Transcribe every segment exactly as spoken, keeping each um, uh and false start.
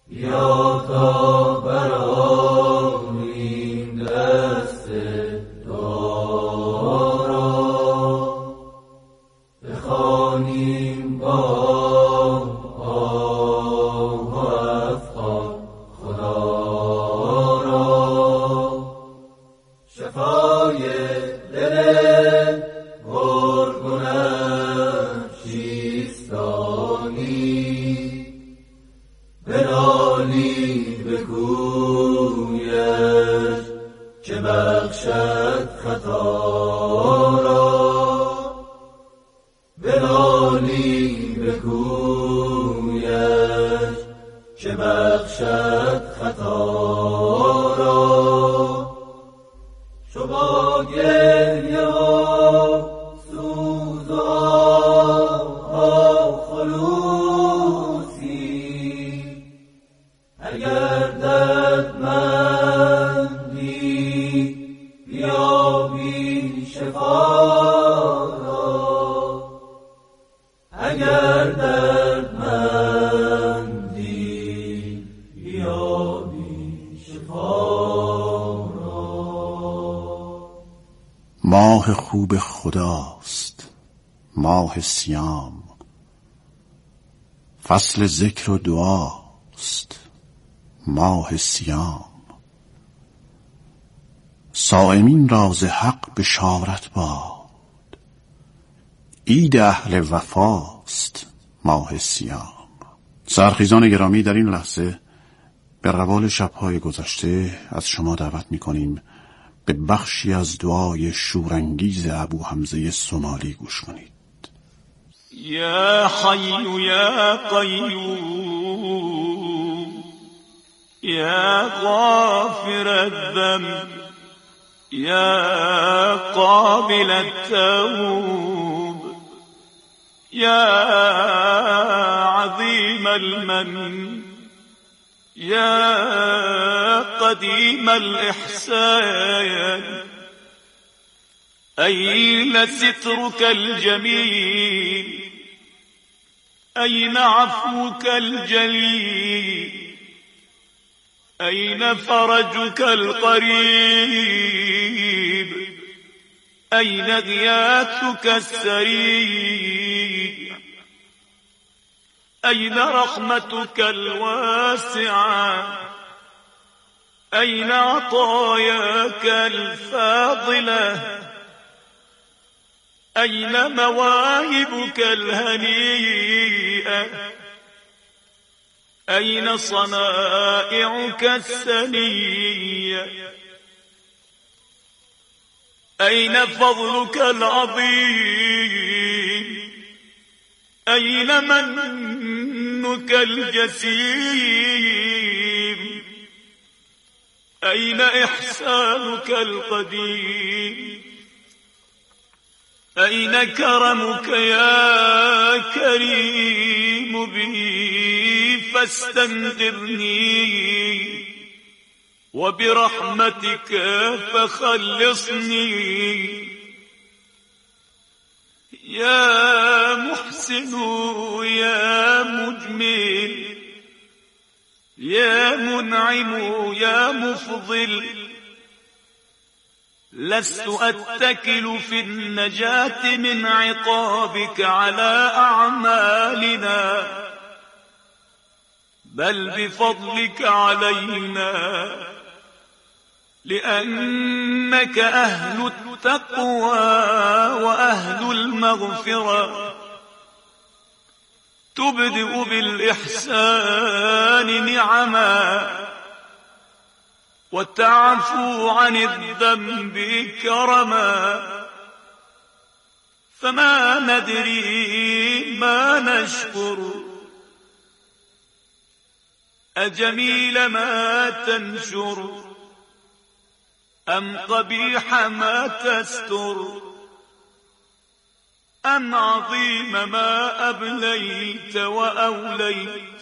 یا تا برآریم دست دعا را، بخوانیم با آه و افغان خدا را. شفای دل گرگونم چیستانی، بنالی بگویش که بخشد خطا را، بنالی بگویش که بخشد خطا را. چو با گریه و سوز و آه خلوصی، اگر دردمندی بیابی شفا را، اگر دردمندی بیابی شفا را. ماه خوب خداست ماه صیام، فصل ذکر و دعاست ماه صیام. صائمین را ز حق بشارت باد، عید اهل وفاست ماه صیام. سرخیزان گرامی، در این لحظه به روال شب‌های گذشته از شما دعوت می‌کنیم به بخشی از دعای شورانگیز ابو حمزه سومالی گوش کنید. یا حی یا قیوم یا غافر الذنب یا قابل التوب یا عظیم المن یا قدیم الإحسان، أين سترك الجميل أين عفوك الجليل أين فرجك القريب أين غياثك السريع أين رحمتك الواسعة أين عطاياك الفاضلة أين مواهبك الهنيئة أين صنائعك السنية أين فضلك العظيم أين منك الجسيم أين إحسانك القديم أين كرمك يا كريم بي فاستنقذني وبرحمتك فخلصني يا محسن يا مجمل يا منعم يا مفضل، لست أتكل في النجاة من عقابك على أعمالنا، بل بفضلك علينا، لأنك أهل التقوى وأهل المغفرة، تبدئ بالإحسان نعما وتعفو عن الذنب كرما، فما ندري ما نشكر، أجميل ما تنشر أم قبيح ما تستر، أم عظيم ما أبليت وأوليت،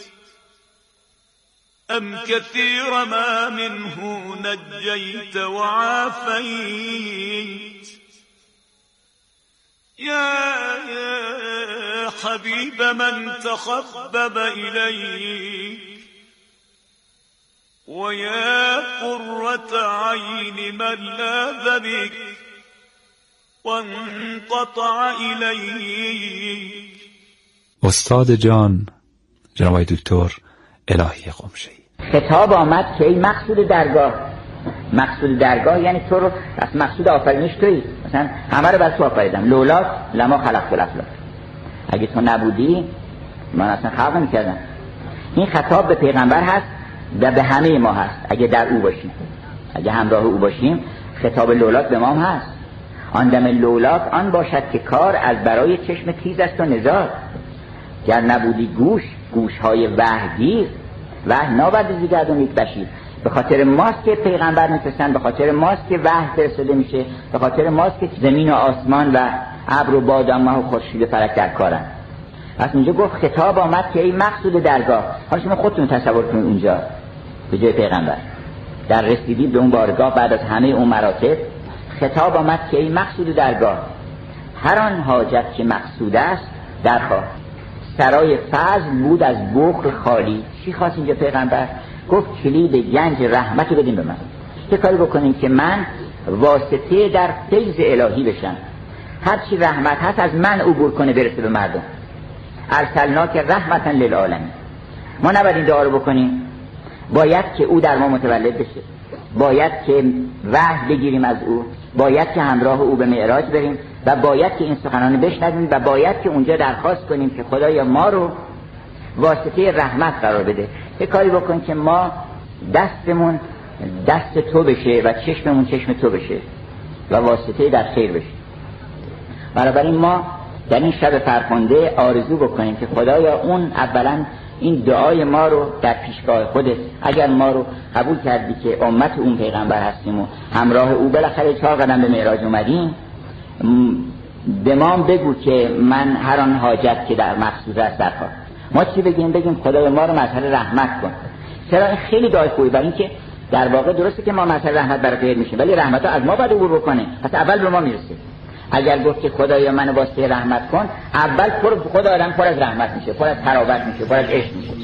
أم كثير ما منه نجيت وعافيت. يا يا حبيب من تخبب إليك، ويا قرة عين من لاذ بك وانقطع إليك. استاد جان جناب دکتر الهی قمشه‌ای. خطاب آمد که ای مقصود درگاه. مقصود درگاه یعنی تو رو از مقصود آفرینش تویی، مثلا همه رو بر تو آفریدم، لولاک لما خلقت الافلاک، اگه تو نبودی من اصلا خلق نمی‌کردم. این خطاب به پیغمبر هست و به همه ما هست اگه در او باشیم، اگه همراه او باشیم. خطاب لولاک به ما هم هست. آن دم لولاک آن باشد که کار از برای چشم تیز است و نزار، گر نبودی گوش گوش‌های وحیگیر، وحی ناورد گردون یک بشیر. به خاطر ماست که پیغمبر میفرستن، به خاطر ماست که وحی فرستاده میشه، به خاطر ماست که زمین و آسمان و ابر و باد و ماه و خورشید و فلک در کارن. پس اینجا گفت خطاب آمد که ای مقصود درگاه. حالا شما خودتون تصور کنید اونجا به جای پیغمبر در رسیدی به اون بارگاه بعد از همه اون مراتب، خطاب آمد که ای مقصود درگاه، هر آن حاجت که مقصود است درخواه. سرای فضل بود از بخل خالی. چی خواست اینجا پیغمبر؟ گفت کلید گنج رحمت رو بدین به من. چه کاری بکنین که من واسطه در فیض الهی بشم، هرچی رحمت هست از من عبور کنه برسه به مردم. ارسلناک رحمتا للعالمین. ما نباید این دعا رو بکنیم، باید که او در ما متولد بشه، باید که وحی بگیریم از او، باید که همراه او به معراج بریم و باید که این سخنان بشنویم و باید که اونجا درخواست کنیم که خدایا ما رو واسطه رحمت قرار بده. یه کاری بکن که ما دستمون دست تو بشه و چشممون چشم تو بشه و واسطه در خیر بشه. بنابراین ما در این شب فرخنده آرزو بکنیم که خدایا اون اولا این دعای ما رو در پیشگاه خودت، اگر ما رو قبول کردی که امت اون پیغمبر هستیم و همراه او بالاخره چهار قدم به معراج اومدیم، به ما بگو که من هر آن حاجت که در مقصود است درخواه. ما چی بگیم؟ بگیم خدای ما رو مظهر رحمت کن. چرا؟ این خیلی دعای خوبی، برای اینکه در واقع درسته که ما مظهر رحمت برای غیر میشه ولی رحمت ها از ما باید عبور بکنه، پس اول به ما میرسه. اگر گفت که خدایا منو واسطه رحمت کن، اول پر خدا آدم پر از رحمت میشه، پر از تراوت میشه، پر از عشق میشه.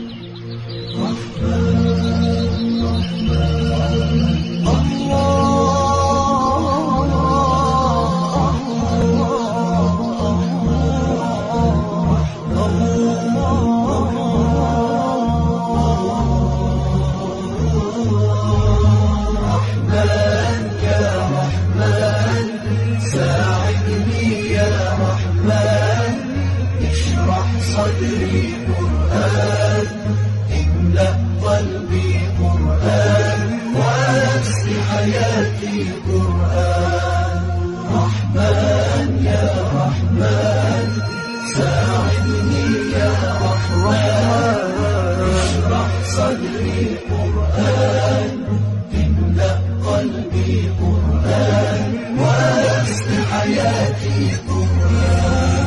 صدري قرآن املأ قلبي قرآن وأسر حياتي قرآن رحمن يا رحمن ساعدني يا رحمن اشرح صدري قرآن املأ قلبي قرآن وأسر حياتي قرآن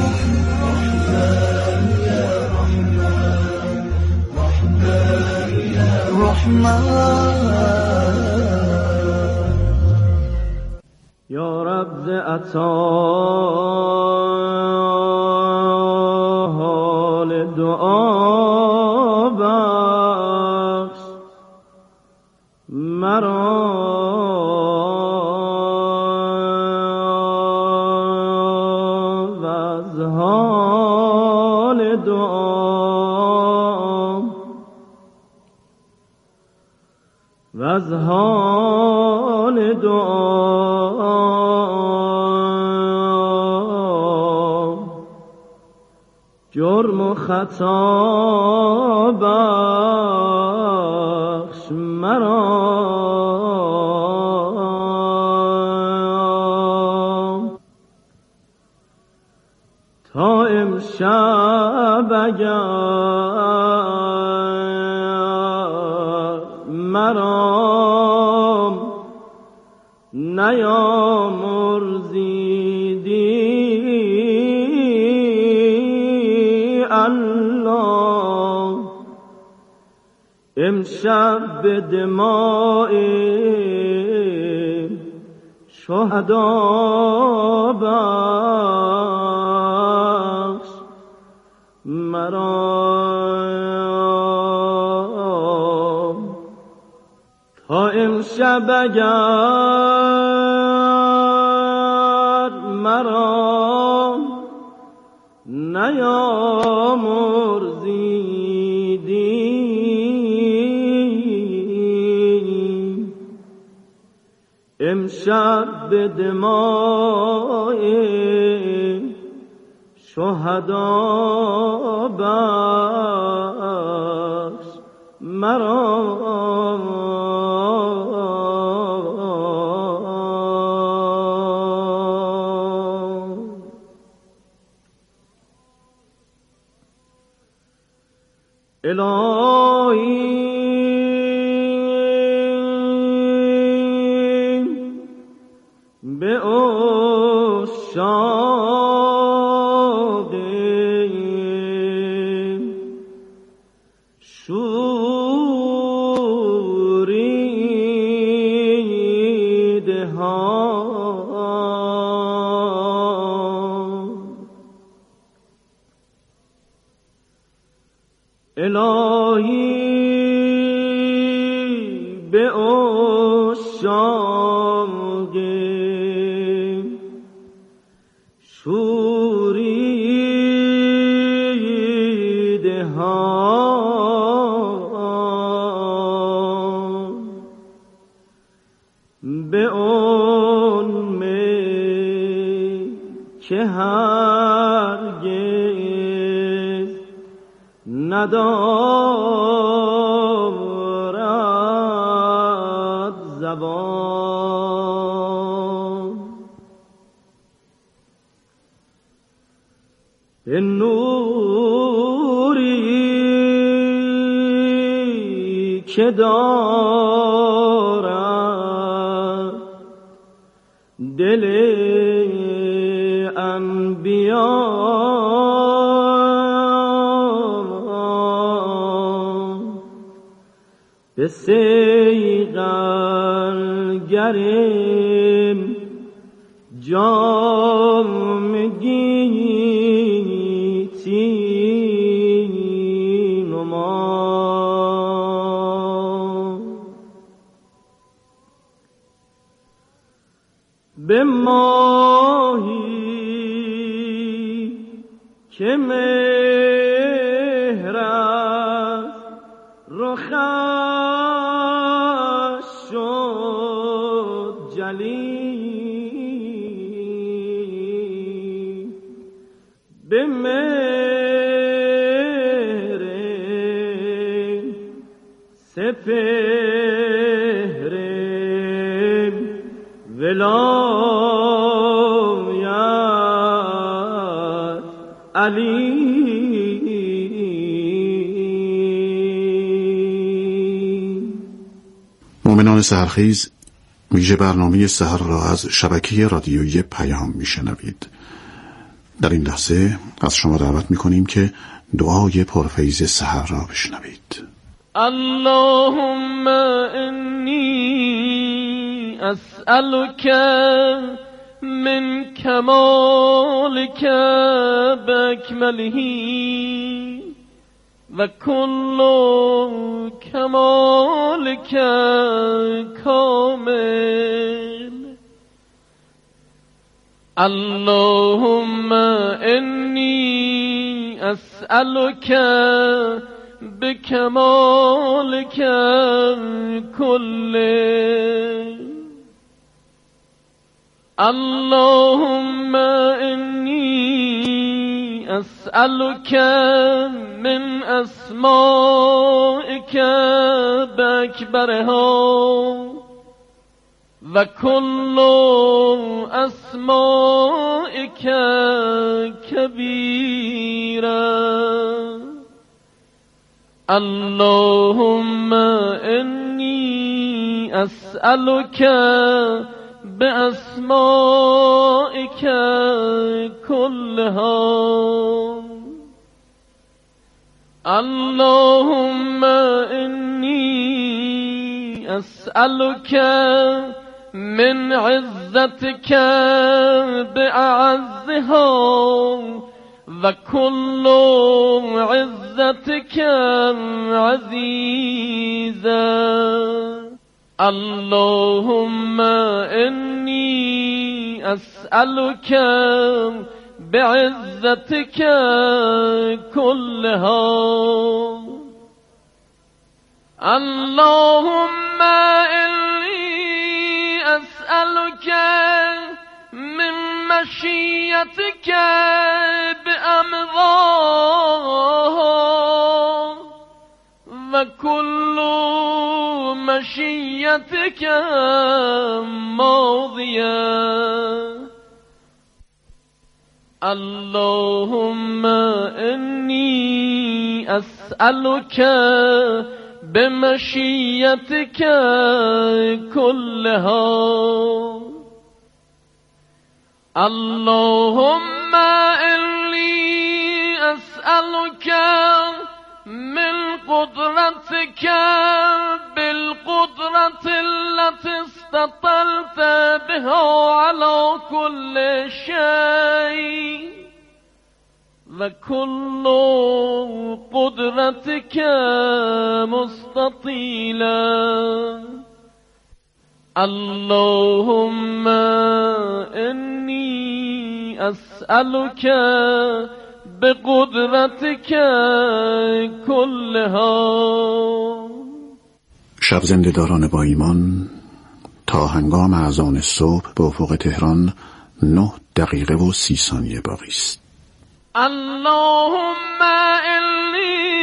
یا رب ز عطا حال دعا بخش مرا و از حال دعا و از حال دعا جرم و خطا بخش مرا تا امشب اگر مرا نیامرزیدی الله امشب به دماء شهدا بخش مرا تا امشب اگر مرا نیامرزیدی، امشب به دماء شهدا بخش مرا. الهی به عشاق شوریده ها الهی به عشاق شوریده ها به اون می که هرگز ندارد زبان، به نوری که دارد دل انبیا، به صیقل گرم جام گیتی نما، به ماهی که مهر است رخش شد جلی، به مهر سپهر ولایت علی. مؤمنان سحرخیز، ویژه برنامه سحر را از شبکه رادیویی پیام میشنوید. در این لحظه از شما دعوت میکنیم که دعای پرفیض سحر را بشنوید. اللهم انی اسألك من کمالک باکمله و کل کمالک کامل. اللهم انی اسألک بکمالک کله. اللهم انی اسألك من اسمائك باکبرها و کل اسمائك کبیرا. اللهم انی اسألك بأسمائك كلها. اللهم إني أسألك من عزتك بأعزها وكل عزتك عزيزا. اللهم إني أسألك بعزتك كلها. اللهم إني أسألك من مشيتك بأمضاها، وكل مشيتك ماضية. اللهم إني أسألك بمشيتك كلها. اللهم إني أسألك من قدرتك بالقدرة التي استطلت بها على كل شيء، وكل قدرتك مستطيلة. اللهم إني أسألك بقدرتك كلها. شب زنده‌داران با ایمان تا هنگام اذان صبح به افق تهران نه دقیقه و سی ثانیه باقی است. اللهم إني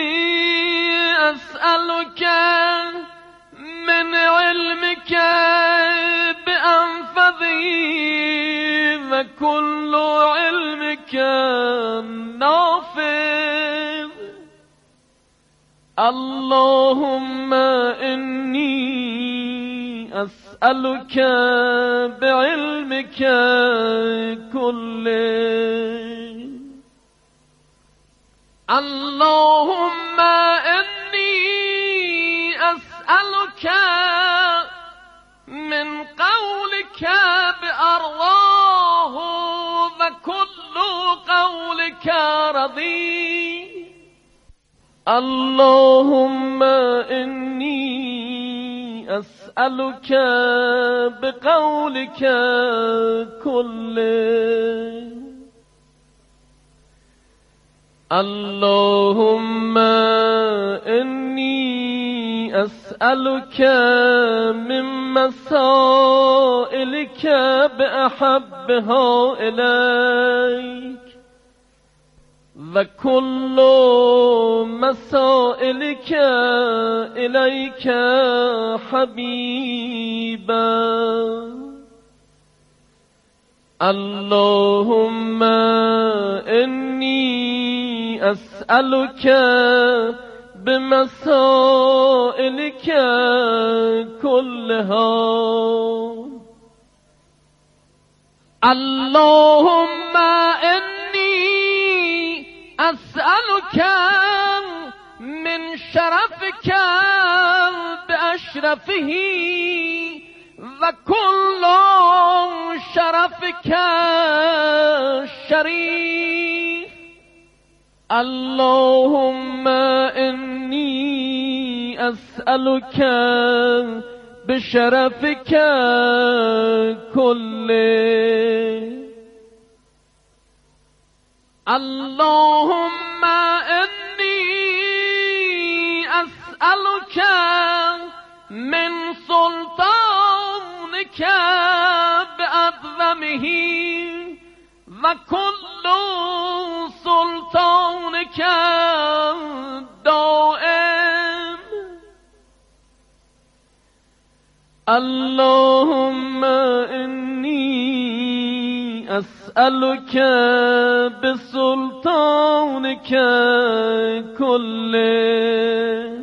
أسألك من علمك بأنفذه، وكل علمك نافذ. اللهم إني أسألك بعلمك كله. اللهم إني أسألك من قولك بأرضاه، وكل قولك رضي. اللهم إني أسألك بقولك كله. اللهم إني أسألك من مسائلك بأحبها إليك، وكل مسائلك إليك حبيبا. اللهم إني أسألك بمسائلك كلها. اللهم إني أسألك من شرفك بأشرفه، وكل شرفك شريف. اللهم إني أسألك بشرفك كله. اللهم إني أسألك من سلطانك بأعظمه، وكل سلطانك دائم. اللهم إني أسألك بسلطانك كله.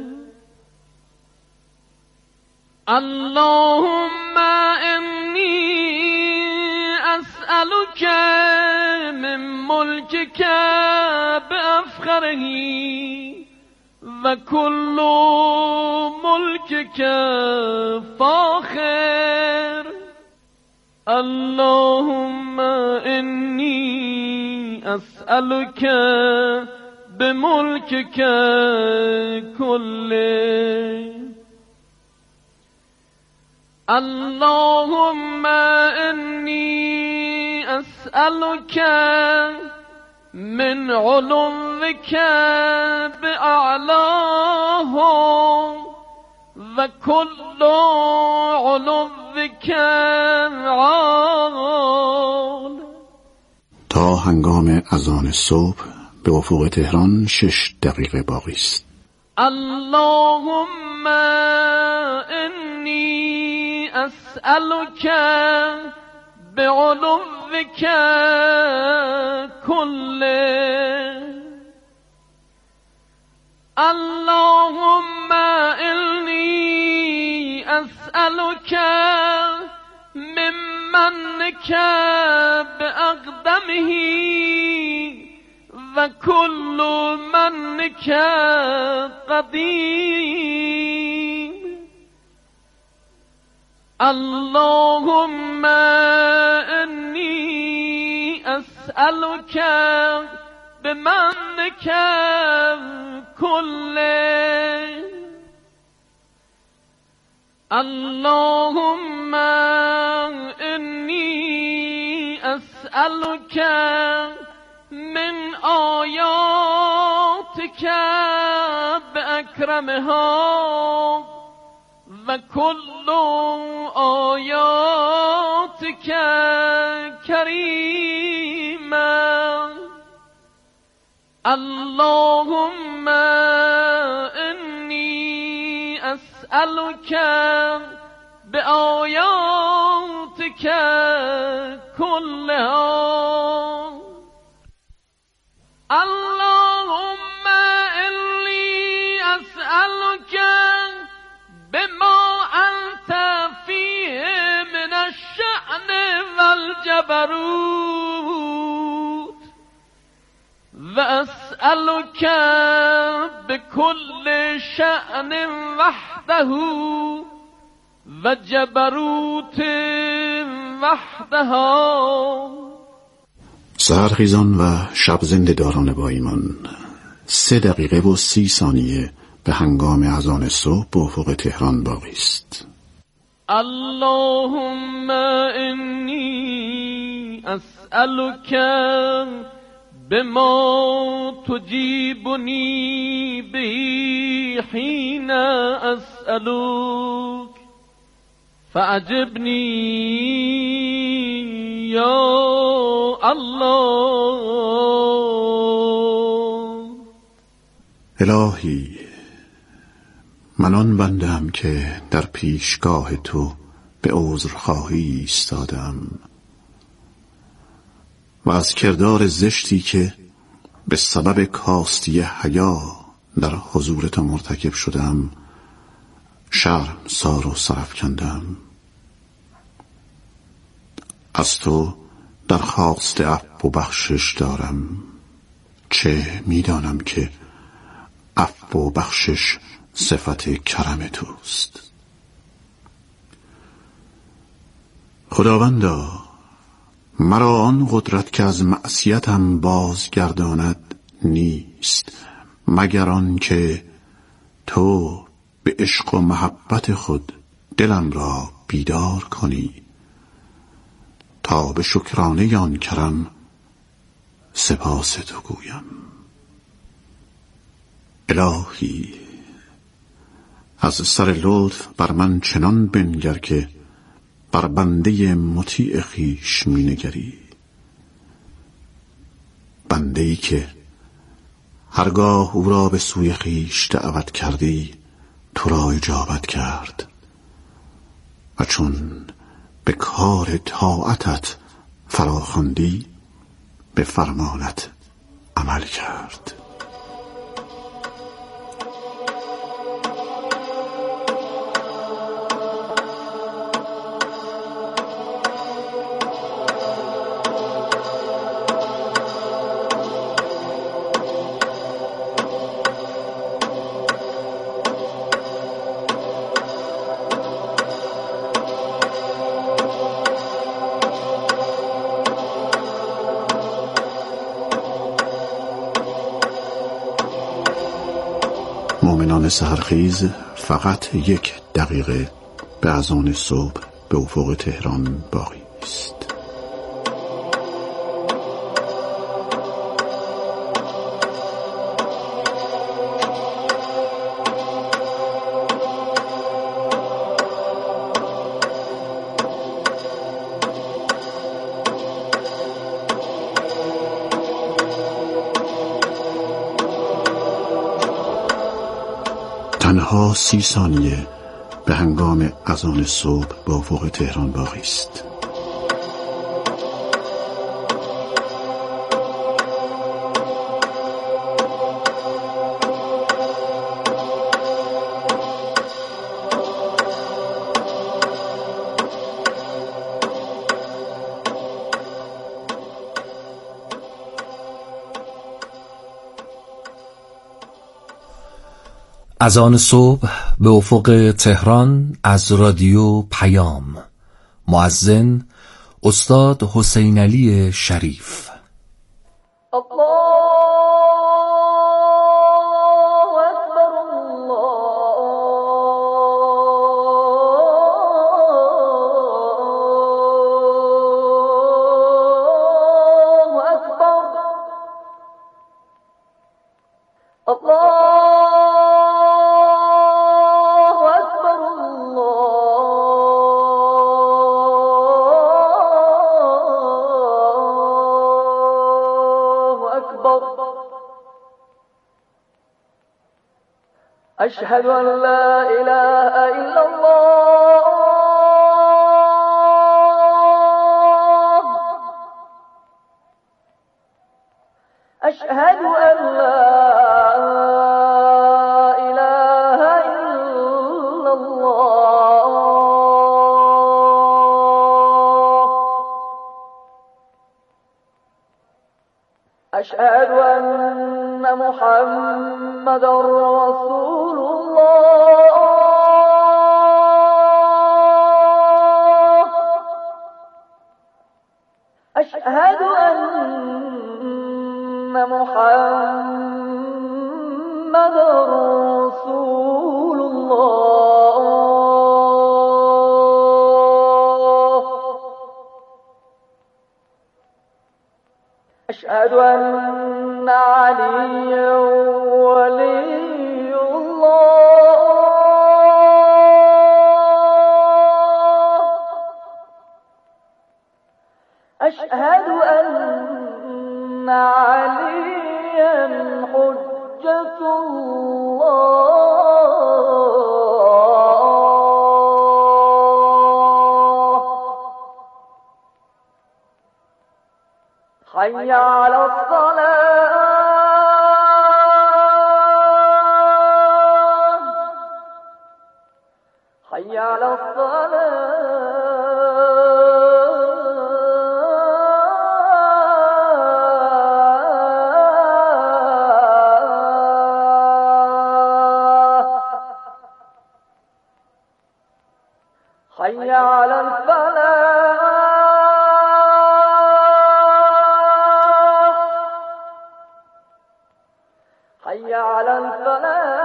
اللهم إني أسألك من ملكك بأفخره، وكل ملكك فاخر. اللهم إني أسألك بملكك كله. اللهم إني أسألك من علوك بأعلاه وكل علوك عال. تا هنگام اذان صبح به افق تهران شش دقیقه باقی است. اللهم إني أسألك بعلوك كله. اللهم إني أسألك من منك بأقدمه وكل منك قديم. اللهم إني أسألك بمنك كله. اللهم إني أسألك من آياتك بأكرمها وكل آياتك كريما. اللهم إني أسألك بآياتك كلها. اللهم إني أسألك بما أنت فيه من الشأن والجبروت، وأسألك بكل شأن وحده وجبروت وحدها. سحرخیزان و شب زنده داران با ایمان، سه دقیقه و سی ثانیه به هنگام اذان صبح به افق تهران باقی است. اللهم إني أسألك بما تجيبني به حين أسألك فأجبني یا الله. الهی، من آن بندم که در پیشگاه تو به عذرخواهی ایستادم و از کردار زشتی که به سبب کاستی حیا در حضور تو مرتکب شدم شرمسار و سرافکندم. از تو درخواست عفو و بخشش دارم، چه میدانم که عفو و بخشش صفت کرم توست. خداوندا، مرا آن قدرت که از معصیتم بازگرداند نیست، مگر آن که تو به عشق و محبت خود دلم را بیدار کنی تا به شکرانه آن کرم سپاس تو گویم. الهی، از سر لطف بر من چنان بنگر که بر بنده مطیع خویش می نگری، بنده ای که هرگاه او را به سوی خویش دعوت کردی تو را اجابت کرد و چون به کار طاعتت فراخواندی به فرمانت عمل کرد. مؤمنان سحرخیز فقط یک دقیقه به اذان صبح به افق تهران باقی است. تنها سی ثانیه به هنگام اذان صبح به افق تهران باقی است. اذان صبح به افق تهران از رادیو پیام. مؤذن استاد حسین علی شریف. أشهد أن لا إله إلا الله أشهد أن لا إله إلا الله أشهد أن محمد رسول الله أشهد أن محمد رسول الله أشهد أن عليا ولي الله أشهد أن عليا حجة الله حي على الصلاة حي على الصلاة حي على الفلاح حي على الفلاح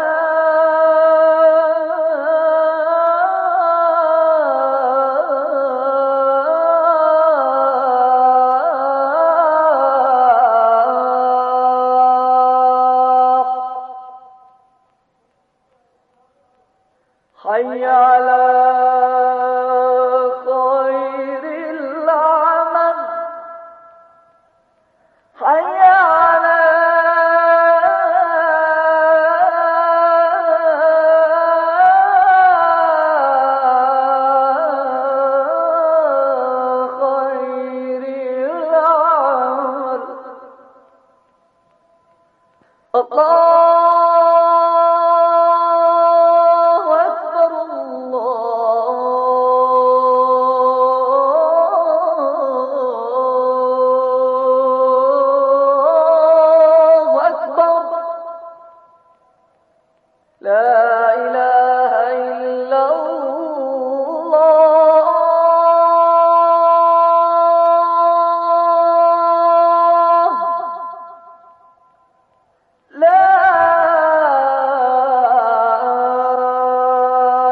حي على